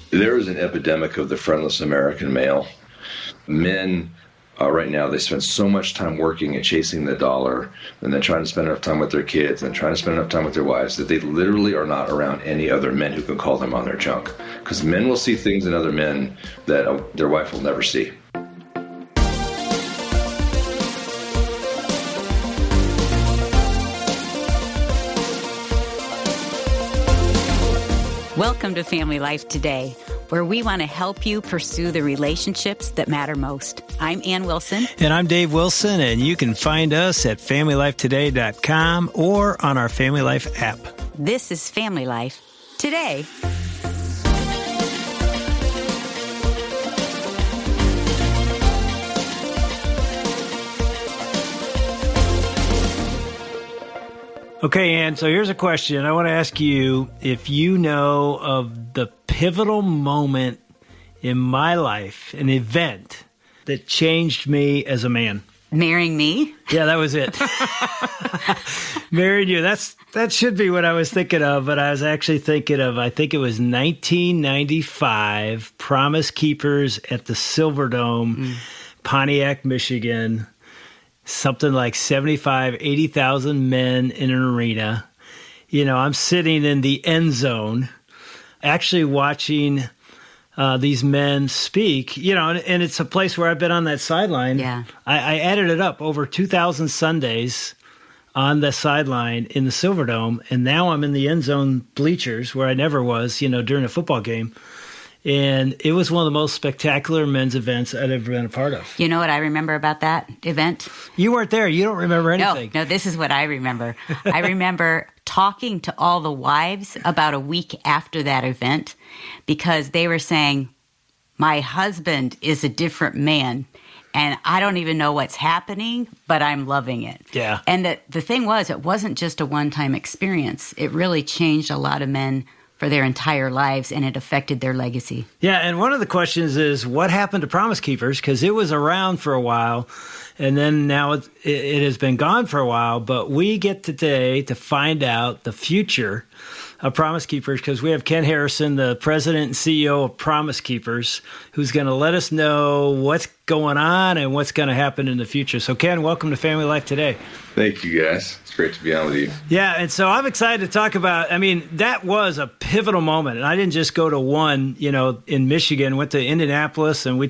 There is an epidemic of the friendless American male. Men, right now, they spend so much time working and chasing the dollar, and then trying to spend enough time with their kids and trying to spend enough time with their wives that they literally are not around any other men who can call them on their junk. Because men will see things in other men that their wife will never see. Welcome to Family Life Today, where we want to help you pursue the relationships that matter most. I'm Ann Wilson. And I'm Dave Wilson, and you can find us at FamilyLifeToday.com or on our Family Life app. This is Family Life Today. Okay, Ann, so here's a question. I want to ask you if you know of the pivotal moment in my life, an event that changed me as a man. Marrying me? Yeah, that was it. Marrying you. That should be what I was thinking of, but I was actually thinking of, I think it was 1995, Promise Keepers at the Silverdome, Pontiac, Michigan. Something like 75, 80,000 men in an arena. You know, I'm sitting in the end zone, actually watching these men speak, you know, and it's a place where I've been on that sideline. Yeah. I added it up, over 2,000 Sundays on the sideline in the Silverdome, and now I'm in the end zone bleachers where I never was, you know, during a football game. And it was one of the most spectacular men's events I'd ever been a part of. You know what I remember about that event? You weren't there. You don't remember anything. No, this is what I remember. I remember talking to all the wives about a week after that event because they were saying, my husband is a different man. And I don't even know what's happening, but I'm loving it. Yeah. And the thing was, it wasn't just a one-time experience. It really changed a lot of men for their entire lives, and it affected their legacy. Yeah, and one of the questions is, what happened to Promise Keepers? Because it was around for a while, and then now it has been gone for a while, but we get today to find out the future of Promise Keepers because we have Ken Harrison, the president and CEO of Promise Keepers, who's going to let us know what's going on and what's going to happen in the future. So, Ken, welcome to Family Life Today. Thank you, guys. It's great to be on with you. Yeah, and so I'm excited to talk about, I mean, that was a pivotal moment. And I didn't just go to one, you know, in Michigan, went to Indianapolis, and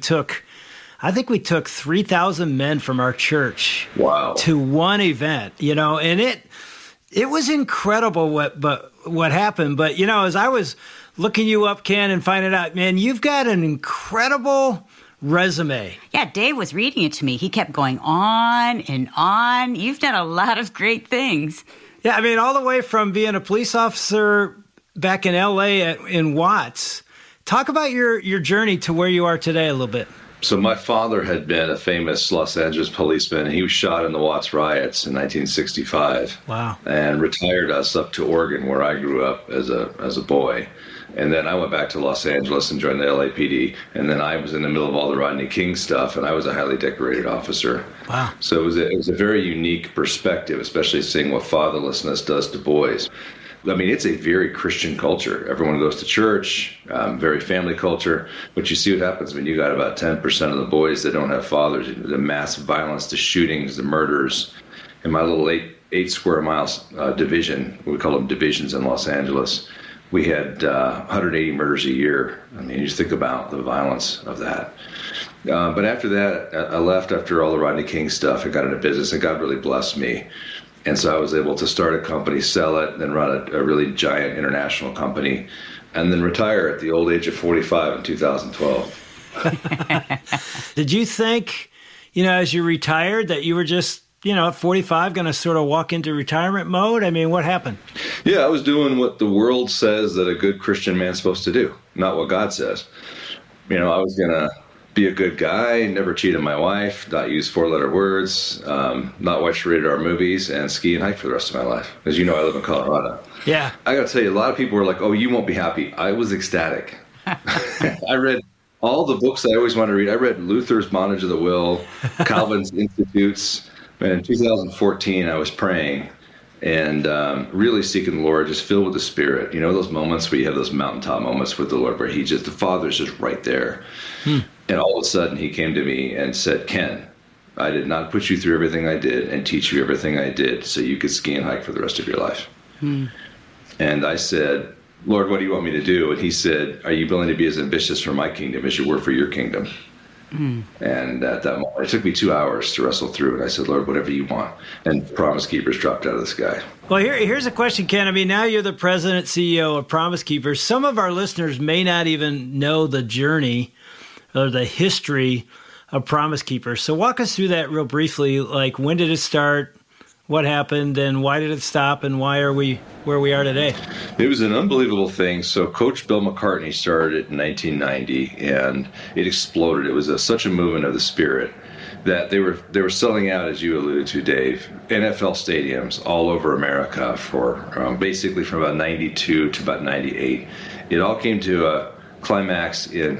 I think we took 3,000 men from our church to one event, you know, and it was incredible what happened. But, you know, as I was looking you up, Ken, and finding out, man, you've got an incredible resume. Yeah, Dave was reading it to me. He kept going on and on. You've done a lot of great things. Yeah, I mean, all the way from being a police officer back in L.A. in Watts. Talk about your journey to where you are today a little bit. So my father had been a famous Los Angeles policeman, and he was shot in the Watts riots in 1965. Wow. And retired us up to Oregon, where I grew up as a boy. And then I went back to Los Angeles and joined the LAPD. And then I was in the middle of all the Rodney King stuff, and I was a highly decorated officer. Wow. So it was a very unique perspective, especially seeing what fatherlessness does to boys. I mean, it's a very Christian culture. Everyone goes to church, very family culture. But you see what happens when you got about 10% of the boys that don't have fathers, the mass violence, the shootings, the murders. In my little 8 square miles division, we call them divisions in Los Angeles, we had 180 murders a year. I mean, you just think about the violence of that. But after that, I left after all the Rodney King stuff. I got into business, and God really blessed me. And so I was able to start a company, sell it, then run a really giant international company, and then retire at the old age of 45 in 2012. Did you think, you know, as you retired that you were just, you know, at 45 going to sort of walk into retirement mode? I mean, what happened? Yeah, I was doing what the world says that a good Christian man's supposed to do, not what God says. You know, I was going to be a good guy, never cheat on my wife, not use 4-letter words, not watch rated R movies, and ski and hike for the rest of my life. As you know, I live in Colorado. Yeah. I got to tell you, a lot of people were like, oh, you won't be happy. I was ecstatic. I read all the books I always wanted to read. I read Luther's Bondage of the Will, Calvin's Institutes. And in 2014, I was praying, and really seeking the Lord, just filled with the Spirit. You know, those moments where you have those mountaintop moments with the Lord where the Father's just right there. And all of a sudden he came to me and said, Ken, I did not put you through everything I did and teach you everything I did so you could ski and hike for the rest of your life. And I said, Lord, what do you want me to do? And he said, are you willing to be as ambitious for my kingdom as you were for your kingdom? And at that moment, it took me 2 hours to wrestle through it. I said, Lord, whatever you want. And Promise Keepers dropped out of the sky. Well, here's a question, Ken. I mean, now you're the president, CEO of Promise Keepers. Some of our listeners may not even know the journey or the history of Promise Keepers. So walk us through that real briefly. Like, when did it start? What happened, and why did it stop, and why are we where we are today? It was an unbelievable thing. So Coach Bill McCartney started it in 1990, and it exploded. It was such a movement of the Spirit that they were selling out, as you alluded to, Dave, NFL stadiums all over America for basically from about 92 to about 98. It all came to a climax in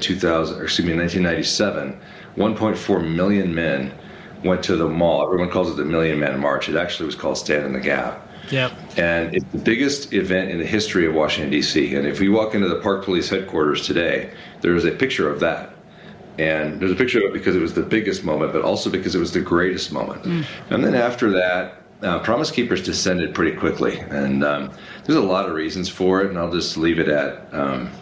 1997. 1.4 million men went to the mall. Everyone calls it the Million Man March. It actually was called Stand in the Gap. Yep. And it's the biggest event in the history of Washington, D.C. And if we walk into the Park Police headquarters today, there is a picture of that. And there's a picture of it because it was the biggest moment, but also because it was the greatest moment. And then after that, Promise Keepers descended pretty quickly. And there's a lot of reasons for it, and I'll just leave it at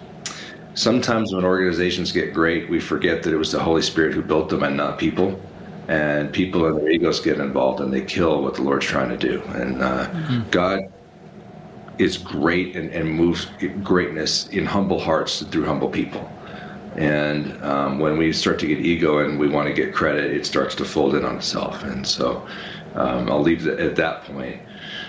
sometimes when organizations get great, we forget that it was the Holy Spirit who built them and not people. And people and their egos get involved, and they kill what the Lord's trying to do. And God is great and moves greatness in humble hearts through humble people. And when we start to get ego and we want to get credit, it starts to fold in on itself. And so I'll leave it at that point.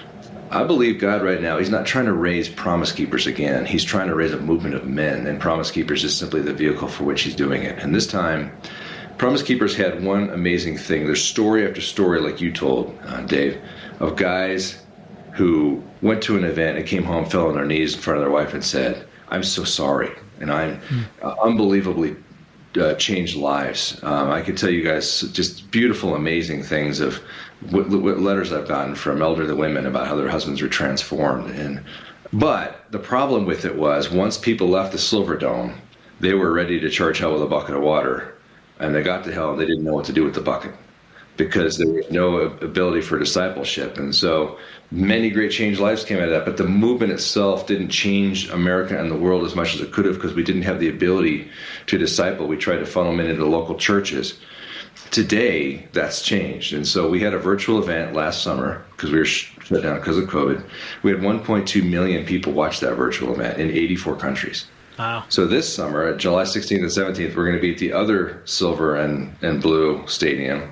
I believe God right now, he's not trying to raise Promise Keepers again. He's trying to raise a movement of men, and Promise Keepers is simply the vehicle for which he's doing it. And this time, Promise Keepers had one amazing thing. There's story after story, like you told, Dave, of guys who went to an event and came home, fell on their knees in front of their wife and said, I'm so sorry. And I'm unbelievably changed lives. I could tell you guys just beautiful, amazing things of what letters I've gotten from elderly women about how their husbands were transformed. But the problem with it was once people left the Silver Dome, they were ready to charge hell with a bucket of water. And they got to hell and they didn't know what to do with the bucket because there was no ability for discipleship. And so many great changed lives came out of that. But the movement itself didn't change America and the world as much as it could have because we didn't have the ability to disciple. We tried to funnel them into local churches. Today, that's changed. And so we had a virtual event last summer because we were shut down because of COVID. We had 1.2 million people watch that virtual event in 84 countries. Wow. So this summer, July 16th and 17th, we're going to be at the other silver and blue stadium.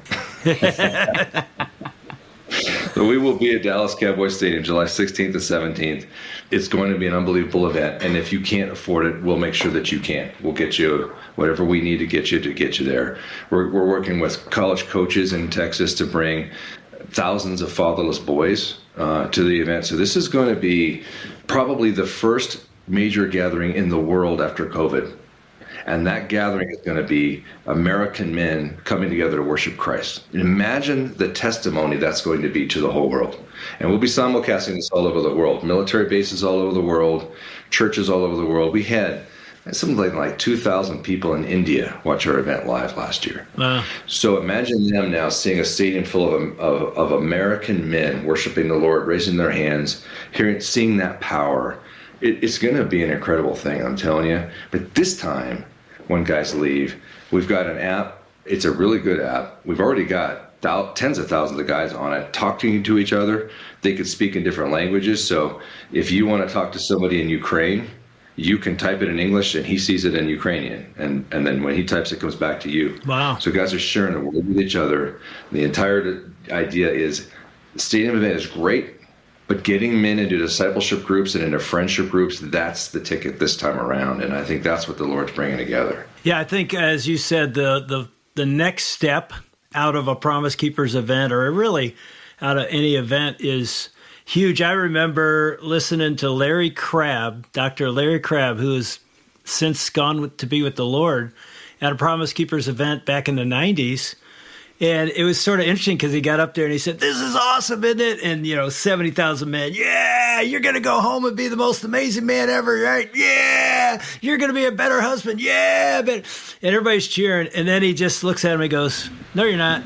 So we will be at Dallas Cowboys Stadium July 16th and 17th. It's going to be an unbelievable event. And if you can't afford it, we'll make sure that you can. We'll get you whatever we need to get you there. We're working with college coaches in Texas to bring thousands of fatherless boys to the event. So this is going to be probably the first major gathering in the world after COVID. And that gathering is going to be American men coming together to worship Christ. And imagine the testimony that's going to be to the whole world. And we'll be simulcasting this all over the world. Military bases all over the world, churches all over the world. We had something like 2,000 people in India watch our event live last year. Wow. So imagine them now seeing a stadium full of American men worshiping the Lord, raising their hands, seeing that power. It's going to be an incredible thing, I'm telling you. But this time, when guys leave, we've got an app. It's a really good app. We've already got tens of thousands of guys on it talking to each other. They could speak in different languages. So if you want to talk to somebody in Ukraine, you can type it in English and he sees it in Ukrainian. And then when he types it, comes back to you. Wow. So guys are sharing the word with each other. The entire idea is the stadium event is great. But getting men into discipleship groups and into friendship groups, that's the ticket this time around. And I think that's what the Lord's bringing together. Yeah, I think, as you said, the next step out of a Promise Keepers event, or really out of any event, is huge. I remember listening to Larry Crabb, Dr. Larry Crabb, who has since gone to be with the Lord, at a Promise Keepers event back in the 90s. And it was sort of interesting because he got up there and he said, "This is awesome, isn't it?" And, 70,000 men, "Yeah, you're going to go home and be the most amazing man ever, right? Yeah, you're going to be a better husband. Yeah." And everybody's cheering. And then he just looks at him and goes, "No, you're not."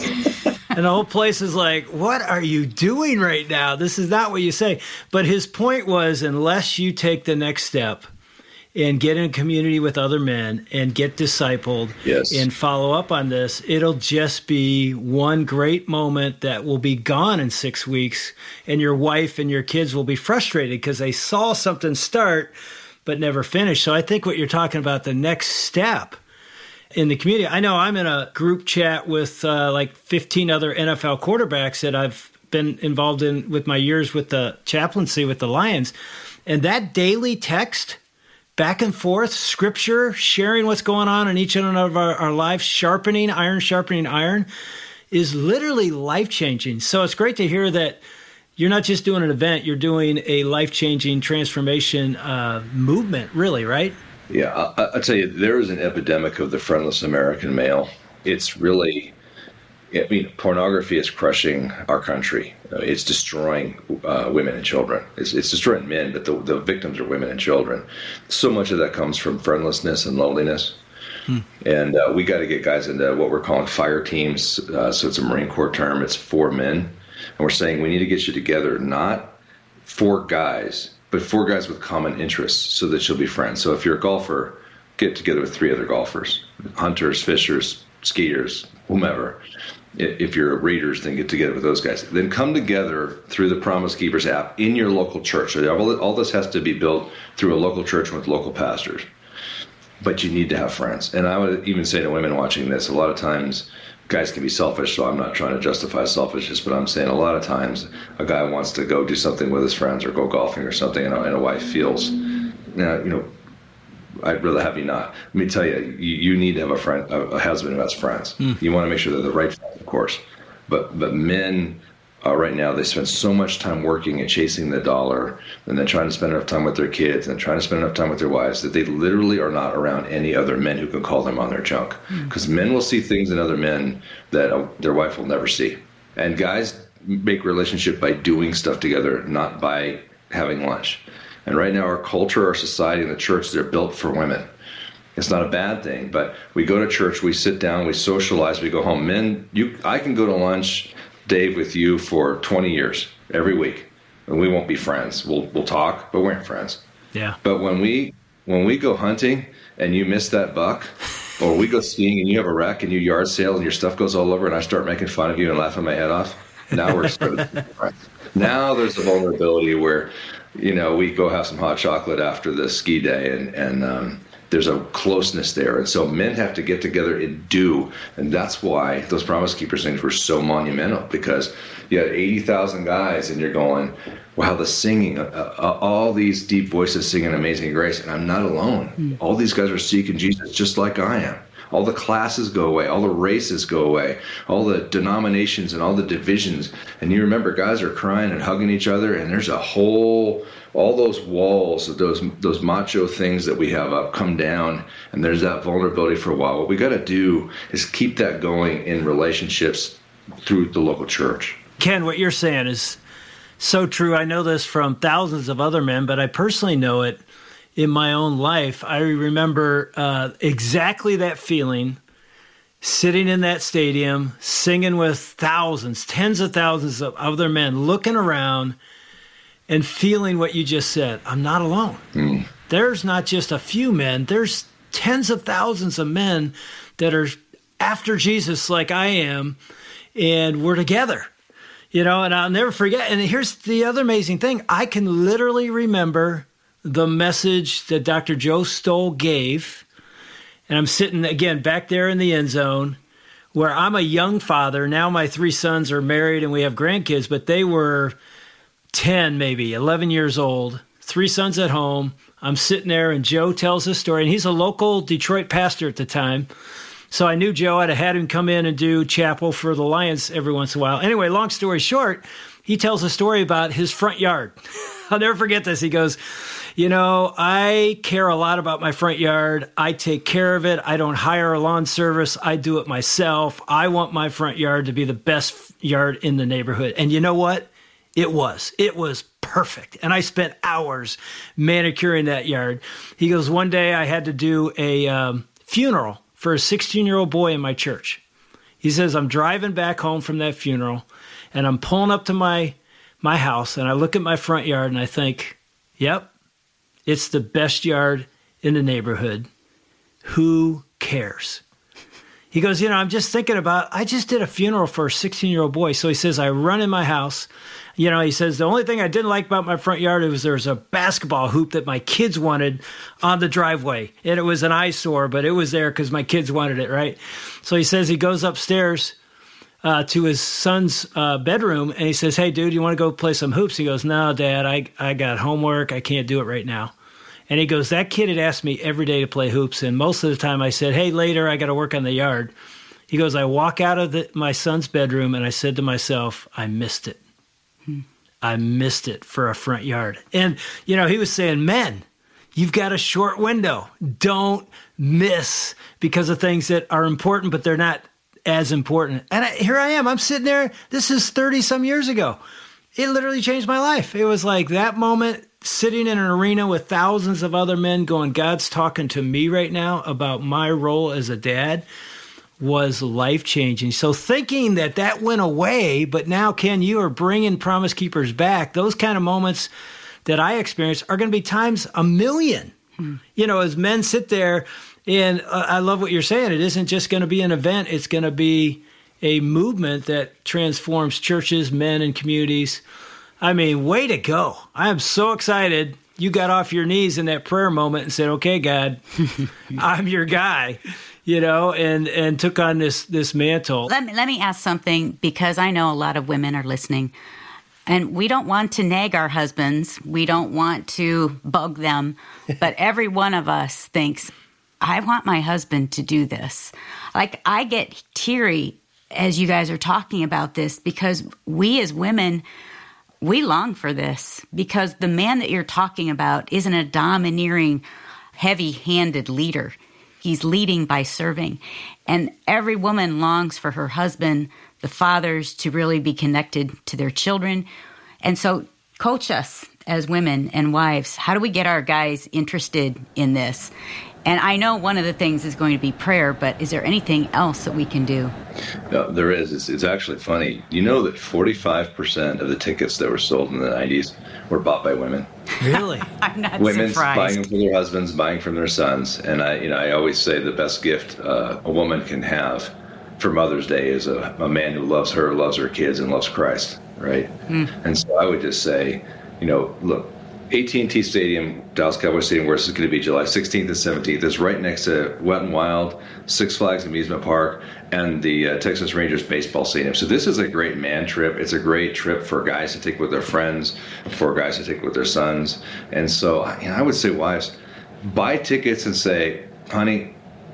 And the whole place is like, "What are you doing right now? This is not what you say." But his point was, unless you take the next step and get in a community with other men and get discipled and follow up on this, it'll just be one great moment that will be gone in 6 weeks. And your wife and your kids will be frustrated because they saw something start but never finish. So I think what you're talking about, the next step in the community. I know I'm in a group chat with like 15 other NFL quarterbacks that I've been involved in with my years with the chaplaincy with the Lions. And that daily text, back and forth, scripture, sharing what's going on in each one of our lives, sharpening iron, is literally life-changing. So it's great to hear that you're not just doing an event, you're doing a life-changing transformation movement, really, right? Yeah, I'll tell you, there is an epidemic of the friendless American male. It's really, pornography is crushing our country. It's destroying women and children. It's destroying men, but the victims are women and children. So much of that comes from friendlessness and loneliness. And we got to get guys into what we're calling fire teams. So it's a Marine Corps term. It's 4 men. And we're saying we need to get you together, not 4 guys, but 4 guys with common interests so that you'll be friends. So if you're a golfer, get together with 3 other golfers, hunters, fishers, skiers, whomever. If you're readers, then get together with those guys. Then come together through the Promise Keepers app in your local church. So all this has to be built through a local church with local pastors. But you need to have friends. And I would even say to women watching this, a lot of times guys can be selfish, so I'm not trying to justify selfishness, but I'm saying a lot of times a guy wants to go do something with his friends or go golfing or something, and a wife feels, I'd rather have you not. Let me tell you, you need to have a husband who has friends. You want to make sure they're the right friends, of course. But men right now, they spend so much time working and chasing the dollar and then trying to spend enough time with their kids and trying to spend enough time with their wives that they literally are not around any other men who can call them on their junk. Because men will see things in other men that their wife will never see. And guys make relationship by doing stuff together, not by having lunch. And right now, our culture, our society, and the church, they're built for women. It's not a bad thing, but we go to church, we sit down, we socialize, we go home. Men, I can go to lunch, Dave, with you for 20 years, every week, and we won't be friends. We'll talk, but we aren't friends. Yeah. But when we go hunting and you miss that buck, or we go skiing and you have a wreck and you yard sale and your stuff goes all over and I start making fun of you and laughing my head off, now we're sort of friends. Now there's a vulnerability where, we go have some hot chocolate after the ski day and there's a closeness there. And so men have to get together and do. And that's why those Promise Keepers things were so monumental, because you had 80,000 guys and you're going, wow, the singing, all these deep voices singing Amazing Grace. And I'm not alone. All these guys are seeking Jesus just like I am. All the classes go away. All the races go away. All the denominations and all the divisions. And you remember guys are crying and hugging each other. And there's all those walls, those macho things that we have up come down. And there's that vulnerability for a while. What we got to do is keep that going in relationships through the local church. Ken, what you're saying is so true. I know this from thousands of other men, but I personally know it in my own life. I remember exactly that feeling, sitting in that stadium, singing with thousands, tens of thousands of other men, looking around and feeling what you just said. I'm not alone. There's not just a few men. There's tens of thousands of men that are after Jesus like I am, and we're together. And I'll never forget. And here's the other amazing thing. I can literally remember the message that Dr. Joe Stoll gave, and I'm sitting, again, back there in the end zone, where I'm a young father. Now my 3 sons are married and we have grandkids, but they were 10, maybe 11 years old, 3 sons at home. I'm sitting there, and Joe tells this story, and he's a local Detroit pastor at the time. So I knew Joe. I'd had him come in and do chapel for the Lions every once in a while. Anyway, long story short, he tells a story about his front yard. I'll never forget this. He goes, I care a lot about my front yard. I take care of it. I don't hire a lawn service. I do it myself. I want my front yard to be the best yard in the neighborhood. And you know what? It was perfect. And I spent hours manicuring that yard. He goes, one day I had to do a funeral for a 16-year-old boy in my church. He says, I'm driving back home from that funeral, and I'm pulling up to my house, and I look at my front yard, and I think, yep, it's the best yard in the neighborhood. Who cares? He goes, I'm just thinking I just did a funeral for a 16-year-old boy. So he says, I run in my house. He says, the only thing I didn't like about my front yard was there was a basketball hoop that my kids wanted on the driveway. And it was an eyesore, but it was there because my kids wanted it, right? So he says he goes upstairs to his son's bedroom, and he says, hey, dude, you want to go play some hoops? He goes, no, Dad, I got homework. I can't do it right now. And he goes, that kid had asked me every day to play hoops, and most of the time I said, hey, later, I got to work on the yard. He goes, I walk out of my son's bedroom, and I said to myself, I missed it. I missed it for a front yard. And, he was saying, men, you've got a short window. Don't miss because of things that are important, but they're not as important. And here I am. I'm sitting there. This is 30-some years ago. It literally changed my life. It was like that moment, sitting in an arena with thousands of other men going, God's talking to me right now about my role as a dad, was life-changing. So thinking that went away, but now, Ken, you are bringing Promise Keepers back. Those kind of moments that I experienced are going to be times a million. As men sit there, and I love what you're saying. It isn't just going to be an event. It's going to be a movement that transforms churches, men, and communities. I mean, way to go. I am so excited. You got off your knees in that prayer moment and said, okay, God, I'm your guy, and took on this mantle. Let me ask something, because I know a lot of women are listening, and we don't want to nag our husbands. We don't want to bug them, but every one of us thinks, I want my husband to do this. Like, I get teary as you guys are talking about this, because we as women, we long for this, because the man that you're talking about isn't a domineering, heavy-handed leader. He's leading by serving. And every woman longs for her husband, the fathers, to really be connected to their children. And so coach us as women and wives. How do we get our guys interested in this? And I know one of the things is going to be prayer, but is there anything else that we can do? No, there is. It's actually funny. You know that 45% of the tickets that were sold in the 90s were bought by women. Really? I'm not Women's surprised. Buying them for their husbands, buying from their sons. And I always say the best gift a woman can have for Mother's Day is a man who loves her kids, and loves Christ, right? And so I would just say, look, AT&T Stadium, Dallas Cowboys Stadium, where this is going to be July 16th and 17th, is right next to Wet n Wild, Six Flags Amusement Park, and the Texas Rangers baseball stadium. So this is a great man trip. It's a great trip for guys to take with their friends, for guys to take with their sons. And so I would say, wives, buy tickets and say, honey,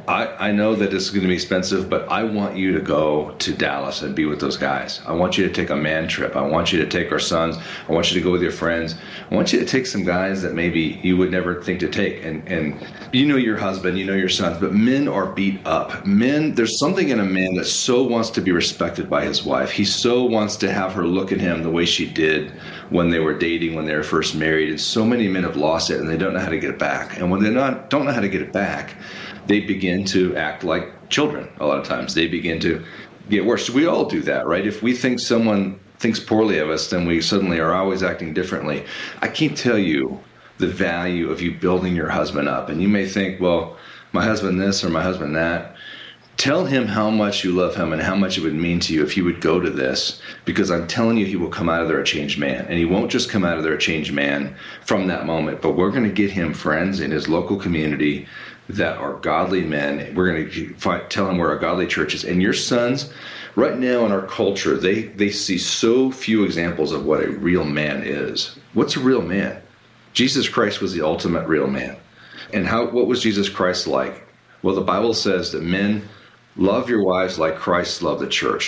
I know that this is going to be expensive, but I want you to go to Dallas and be with those guys. I want you to take a man trip. I want you to take our sons. I want you to go with your friends. I want you to take some guys that maybe you would never think to take. And your husband, your sons, but men are beat up. Men, there's something in a man that so wants to be respected by his wife. He so wants to have her look at him the way she did when they were dating, when they were first married. And so many men have lost it, and they don't know how to get it back. And when they don't know how to get it back, they begin to act like children a lot of times. They begin to get worse. We all do that, right? If we think someone thinks poorly of us, then we suddenly are always acting differently. I can't tell you the value of you building your husband up. And you may think, well, my husband this or my husband that. Tell him how much you love him and how much it would mean to you if he would go to this, because I'm telling you, he will come out of there a changed man. And he won't just come out of there a changed man from that moment, but we're going to get him friends in his local community that are godly men. We're going to tell him where our godly church is. And your sons, right now in our culture, they see so few examples of what a real man is. What's a real man? Jesus Christ was the ultimate real man. And what was Jesus Christ like? Well, the Bible says that men, love your wives like Christ loved the church.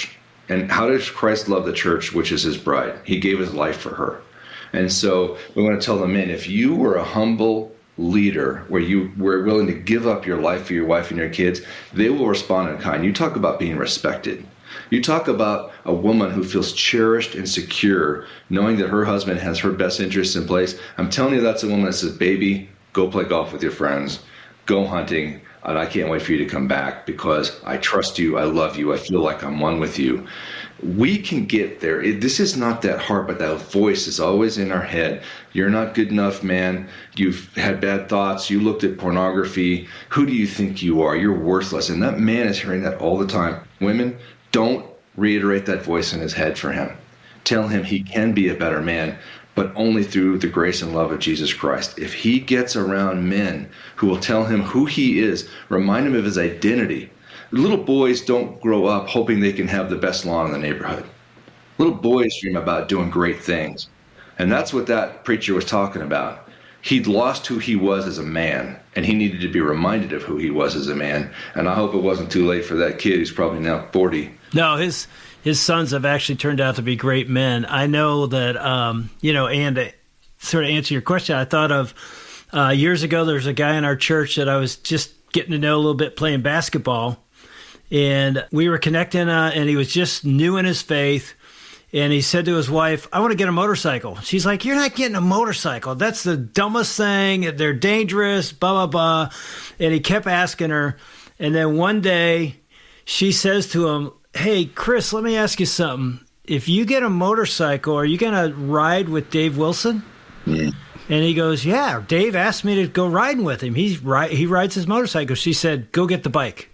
And how does Christ love the church, which is his bride? He gave his life for her. And so we want to tell the men, if you were a humble leader where you were willing to give up your life for your wife and your kids, they will respond in kind. You talk about being respected. You talk about a woman who feels cherished and secure, knowing that her husband has her best interests in place. I'm telling you, that's a woman that says, baby, go play golf with your friends, go hunting, and I can't wait for you to come back because I trust you, I love you, I feel like I'm one with you. We can get there. This is not that hard, but that voice is always in our head. You're not good enough, man. You've had bad thoughts. You looked at pornography. Who do you think you are? You're worthless. And that man is hearing that all the time. Women, don't reiterate that voice in his head for him. Tell him he can be a better man, but only through the grace and love of Jesus Christ. If he gets around men who will tell him who he is, remind him of his identity. Little boys don't grow up hoping they can have the best lawn in the neighborhood. Little boys dream about doing great things. And that's what that preacher was talking about. He'd lost who he was as a man, and he needed to be reminded of who he was as a man. And I hope it wasn't too late for that kid who's probably now 40. No, his sons have actually turned out to be great men. I know that, and to sort of answer your question, I thought of years ago, there's a guy in our church that I was just getting to know a little bit playing basketball. And we were connecting, and he was just new in his faith. And he said to his wife, I want to get a motorcycle. She's like, you're not getting a motorcycle. That's the dumbest thing. They're dangerous, blah, blah, blah. And he kept asking her. And then one day she says to him, hey, Chris, let me ask you something. If you get a motorcycle, are you going to ride with Dave Wilson? Yeah. And he goes, yeah, Dave asked me to go riding with him. He rides his motorcycle. She said, go get the bike.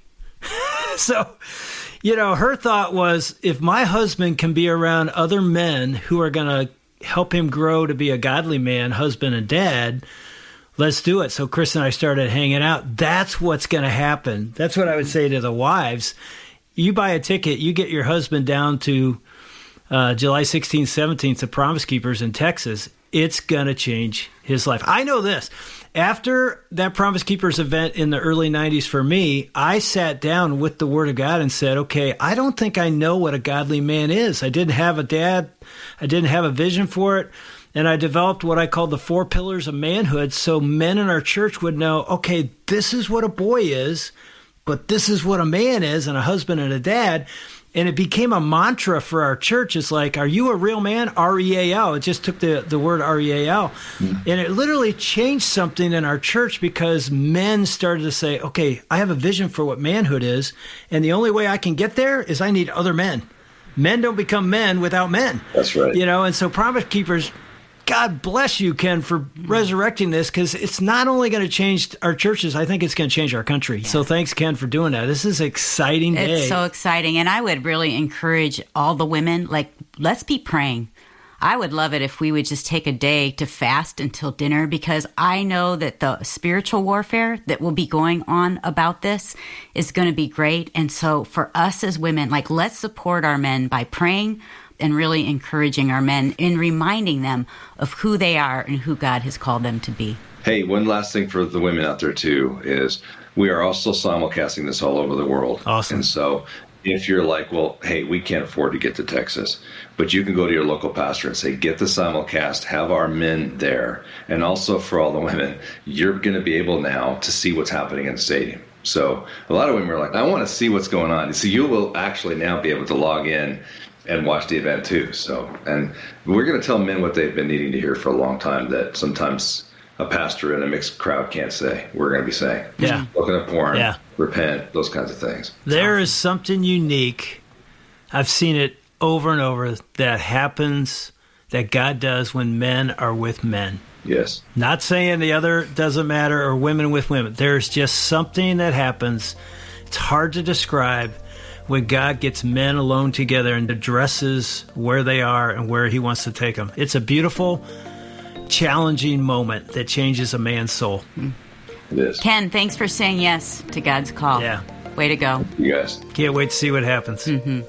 So, her thought was, if my husband can be around other men who are going to help him grow to be a godly man, husband and dad, let's do it. So Chris and I started hanging out. That's what's going to happen. That's what I would say to the wives. You buy a ticket, you get your husband down to July 16th, 17th to Promise Keepers in Texas. It's going to change his life. I know this. After that Promise Keepers event in the early 90s for me, I sat down with the Word of God and said, okay, I don't think I know what a godly man is. I didn't have a dad. I didn't have a vision for it. And I developed what I called the 4 pillars of manhood so men in our church would know, okay, this is what a boy is, but this is what a man is, and a husband and a dad. And it became a mantra for our church. It's like, are you a real man? R-E-A-L. It just took the word R-E-A-L. And it literally changed something in our church because men started to say, okay, I have a vision for what manhood is. And the only way I can get there is I need other men. Men don't become men without men. That's right. And so Promise Keepers, God bless you, Ken, for resurrecting this, because it's not only going to change our churches, I think it's going to change our country. Yeah. So thanks, Ken, for doing that. This is an exciting day. It's so exciting. And I would really encourage all the women, let's be praying. I would love it if we would just take a day to fast until dinner, because I know that the spiritual warfare that will be going on about this is going to be great. And so for us as women, let's support our men by praying and really encouraging our men and reminding them of who they are and who God has called them to be. Hey, one last thing for the women out there, too, is we are also simulcasting this all over the world. Awesome. And so if you're like, well, hey, we can't afford to get to Texas, but you can go to your local pastor and say, get the simulcast, have our men there. And also for all the women, you're going to be able now to see what's happening in the stadium. So a lot of women are like, I want to see what's going on. So you will actually now be able to log in and watch the event too. So, and we're going to tell men what they've been needing to hear for a long time that sometimes a pastor in a mixed crowd can't say. We're going to be saying, looking at porn, repent, those kinds of things. There is something unique. I've seen it over and over that happens, that God does when men are with men. Yes. Not saying the other doesn't matter or women with women. There's just something that happens. It's hard to describe when God gets men alone together and addresses where they are and where he wants to take them. It's a beautiful, challenging moment that changes a man's soul. It is. Ken, thanks for saying yes to God's call. Yeah. Way to go. You guys. Can't wait to see what happens. Mm-hmm.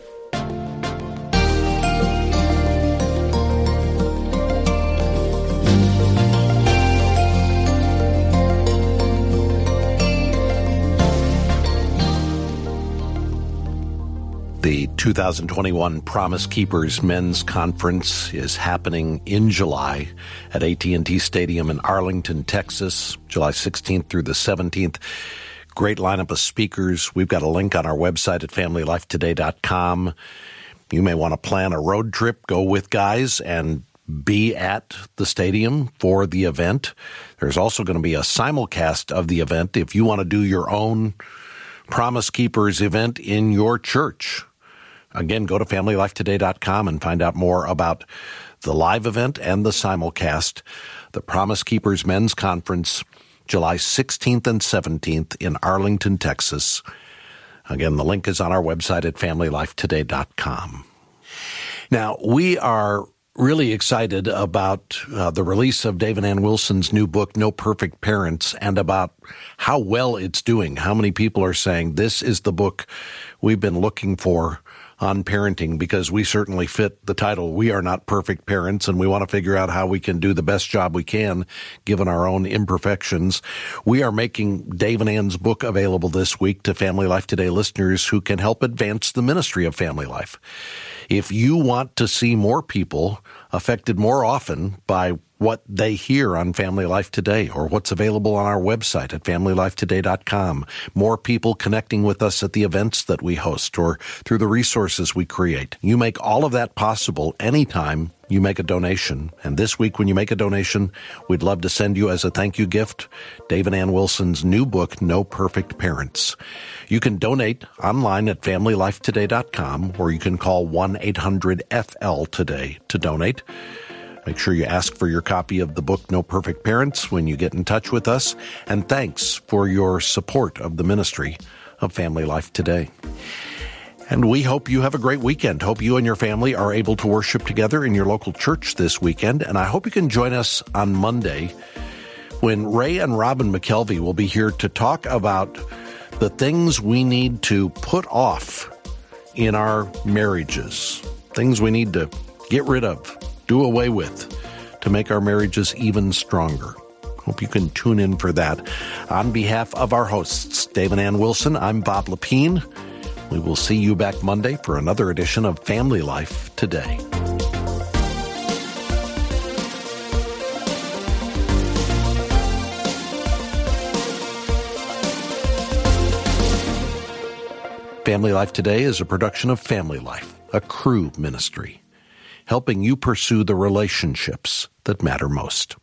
The 2021 Promise Keepers Men's Conference is happening in July at AT&T Stadium in Arlington, Texas, July 16th through the 17th. Great lineup of speakers. We've got a link on our website at FamilyLifeToday.com. You may want to plan a road trip, go with guys, and be at the stadium for the event. There's also going to be a simulcast of the event if you want to do your own Promise Keepers event in your church. Again, go to FamilyLifeToday.com and find out more about the live event and the simulcast. The Promise Keepers Men's Conference, July 16th and 17th in Arlington, Texas. Again, the link is on our website at FamilyLifeToday.com. Now, we are really excited about the release of Dave and Ann Wilson's new book, No Perfect Parents, and about how well it's doing. How many people are saying this is the book we've been looking for on parenting, because we certainly fit the title. We are not perfect parents, and we want to figure out how we can do the best job we can given our own imperfections. We are making Dave and Ann's book available this week to Family Life Today listeners who can help advance the ministry of family life. If you want to see more people affected more often by what they hear on Family Life Today or what's available on our website at FamilyLifeToday.com, more people connecting with us at the events that we host or through the resources we create, you make all of that possible anytime you make a donation. And this week, when you make a donation, we'd love to send you as a thank you gift Dave and Ann Wilson's new book, No Perfect Parents. You can donate online at FamilyLifeToday.com, or you can call 1-800-FL-TODAY to donate. Make sure you ask for your copy of the book, No Perfect Parents, when you get in touch with us. And thanks for your support of the ministry of Family Life Today. And we hope you have a great weekend. Hope you and your family are able to worship together in your local church this weekend. And I hope you can join us on Monday when Ray and Robin McKelvey will be here to talk about the things we need to put off in our marriages, things we need to get rid of, do away with, to make our marriages even stronger. Hope you can tune in for that. On behalf of our hosts, Dave and Ann Wilson, I'm Bob Lepine. We will see you back Monday for another edition of Family Life Today. Family Life Today is a production of Family Life, a Cru ministry, helping you pursue the relationships that matter most.